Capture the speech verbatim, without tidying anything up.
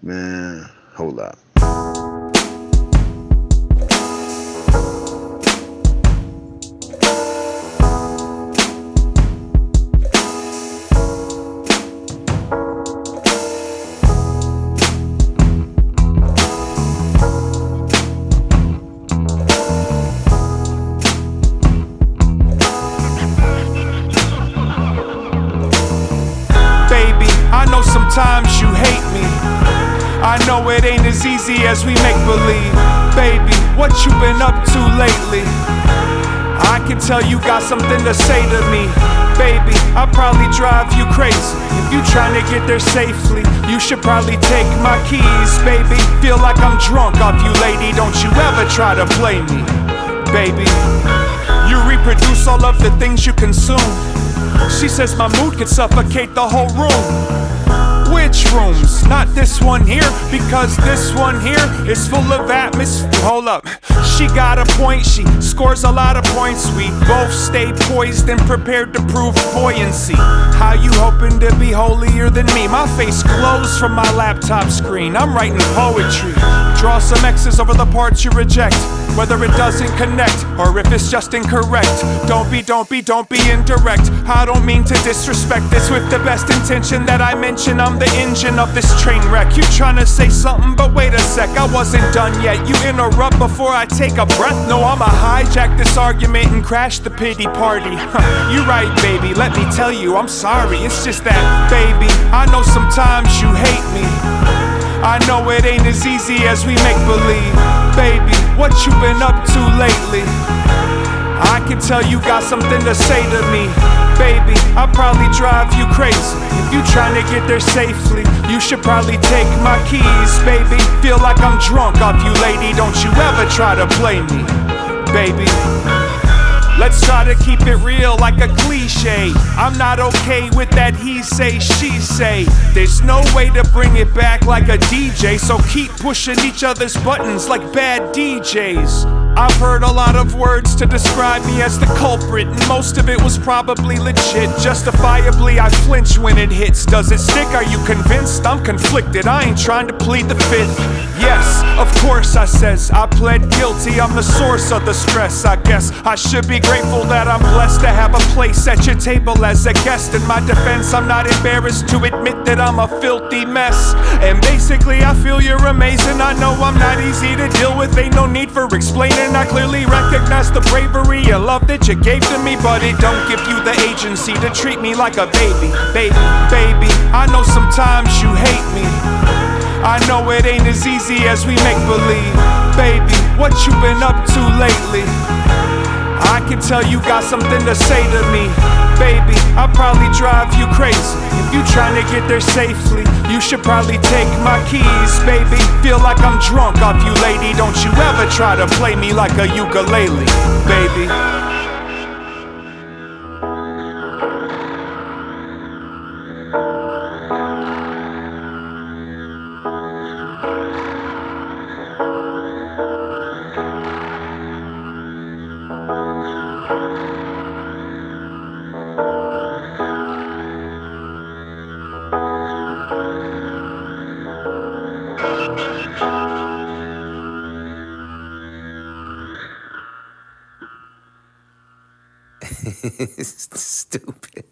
Man, hold up. Sometimes you hate me. I know it ain't as easy as we make believe. Baby, what you been up to lately? I can tell you got something to say to me. Baby, I'll probably drive you crazy. If you trying to get there safely, you should probably take my keys. Baby, feel like I'm drunk off you, lady. Don't you ever try to play me. Baby, you reproduce all of the things you consume. She says my mood could suffocate the whole room. Which rooms? Not this one here, because this one here is full of atmosphere. Hold up, she got a point, she scores a lot of points. We both stay poised and prepared to prove buoyancy. How you hoping to be holier than me? My face glows from my laptop screen. I'm writing poetry. Draw some X's over the parts you reject, whether it doesn't connect or if it's just incorrect. Don't be, don't be, don't be indirect. I don't mean to disrespect this with the best intention that I mention. I'm the engine of this train wreck. You tryna say something, but wait a sec, I wasn't done yet. You interrupt before I take a breath. No, I'ma hijack this argument and crash the pity party. You right, baby, let me tell you, I'm sorry. It's just that, baby, I know sometimes you hate me. I know it ain't as easy as we make believe. Baby, what you been up to lately? I can tell you got something to say to me. Baby, I'll probably drive you crazy. If you trying to get there safely, you should probably take my keys. Baby, feel like I'm drunk off you, lady. Don't you ever try to play me, baby. Let's try to keep it real like a cliche. I'm not okay with that he say, she say. There's no way to bring it back like a D J, so keep pushing each other's buttons like bad D Js. I've heard a lot of words to describe me as the culprit, and most of it was probably legit. Justifiably, I flinch when it hits. Does it stick? Are you convinced? I'm conflicted. I ain't trying to plead the fifth. Yes, of course, I says I pled guilty. I'm the source of the stress. I guess I should be grateful that I'm blessed to have a place at your table as a guest. In my defense, I'm not embarrassed to admit that I'm a filthy mess. And basically, I feel you're amazing. I know I'm not easy to deal with. Ain't no need for explaining. I clearly recognize the bravery and love that you gave to me, but it don't give you the agency to treat me like a baby. Baby, baby, I know sometimes you hate me. I know it ain't as easy as we make believe. Baby, what you been up to lately? I can tell you got something to say to me. Baby, I'll probably drive you crazy. If you trying to get there safely, you should probably take my keys. Baby, feel like I'm drunk off you, lady. Don't you ever try to play me like a ukulele, baby. Stupid.